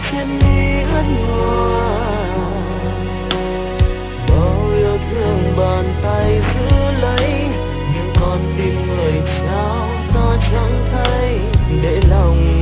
trên mi ướt nhòa, bao yêu thương bàn tay giữ lấy, nhưng con tim người trao ta chẳng thấy để lòng